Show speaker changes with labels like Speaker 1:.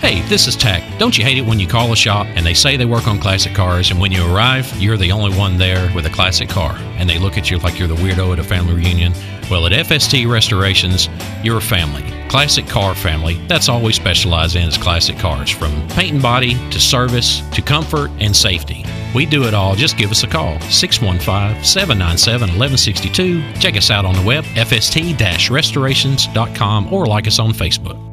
Speaker 1: Hey, this is Tack. Don't you hate it when you call a shop and they say they work on classic cars, and when you arrive, you're the only one there with a classic car, and they look at you like you're the weirdo at a family reunion? Well, at FST Restorations, you're a family. Classic car family. That's all we specialize in is classic cars, from paint and body to service to comfort and safety. We do it all. Just give us a call, 615-797-1162. Check us out on the web, fst-restorations.com, or like us on Facebook.